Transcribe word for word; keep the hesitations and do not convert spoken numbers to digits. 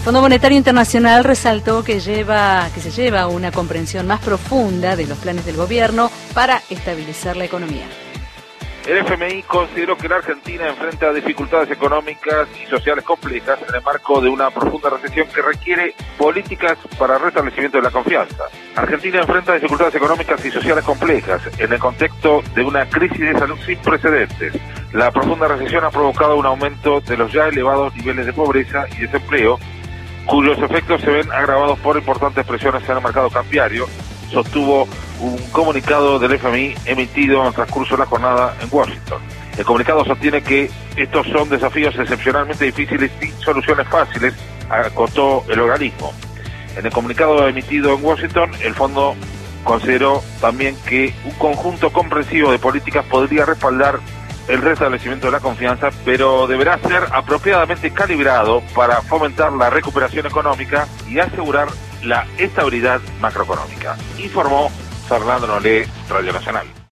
Fondo Monetario Internacional resaltó que lleva, que se lleva una comprensión más profunda de los planes del gobierno para estabilizar la economía. El F M I consideró que la Argentina enfrenta dificultades económicas y sociales complejas en el marco de una profunda recesión que requiere políticas para el restablecimiento de la confianza. Argentina enfrenta dificultades económicas y sociales complejas en el contexto de una crisis de salud sin precedentes. La profunda recesión ha provocado un aumento de los ya elevados niveles de pobreza y desempleo, cuyos efectos se ven agravados por importantes presiones en el mercado cambiario, sostuvo un comunicado del F M I emitido en el transcurso de la jornada en Washington. El comunicado sostiene que estos son desafíos excepcionalmente difíciles y soluciones fáciles, acotó el organismo. En el comunicado emitido en Washington, el fondo consideró también que un conjunto comprensivo de políticas podría respaldar el restablecimiento de la confianza, pero deberá ser apropiadamente calibrado para fomentar la recuperación económica y asegurar la estabilidad macroeconómica, informó Fernando Nolé, Radio Nacional.